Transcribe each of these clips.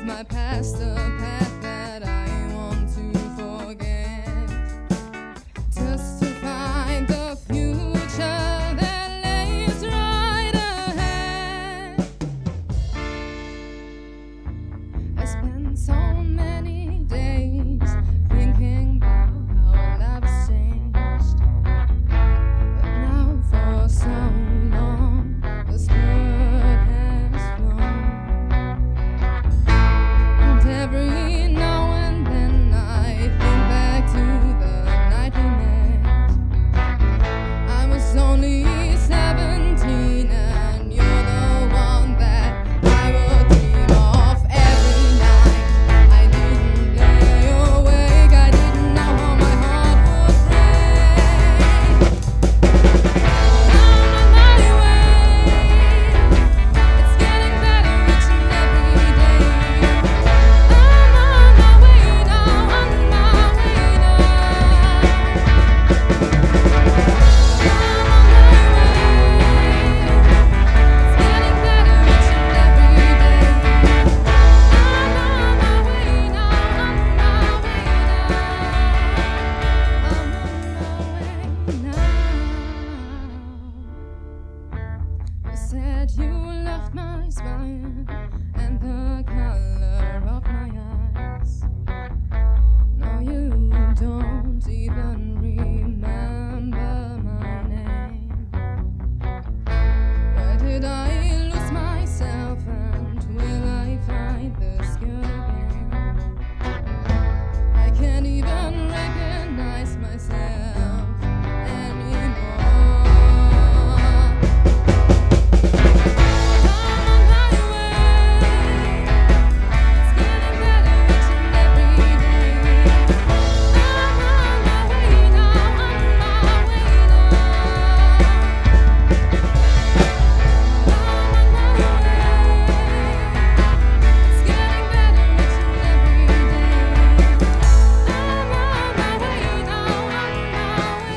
my past, the path that I want to forget, just to find the future that lays right ahead. I spent so many days thinking about how life's changed, but now for so long this bird has flown. And every now and then I think back to the night we met. I was only 17 and you're the one that I would dream of every night. I didn't lay awake, I didn't know how my heart would break. I'm on my way, it's getting better each and every day. I'm on my way now, on my way now. I'm on my way, it's getting better each and every day. I'm on my way now, on my way now. I'm on my way now. You said you loved my smile and the color of my eyes. Now you don't even remember my name. Where did I lose myself, and will I find this girl again? I can't even recognize myself anymore. I'm on my way, it's getting better each and every day. I'm on my way now, on my way now. I'm on my way, it's getting better each and every day. I'm on my way now, on my way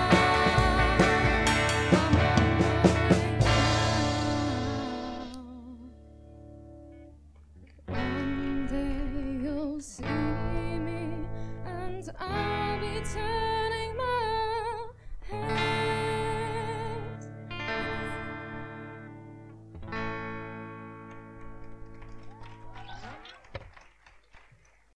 now. One day you'll see me and I'll be turning.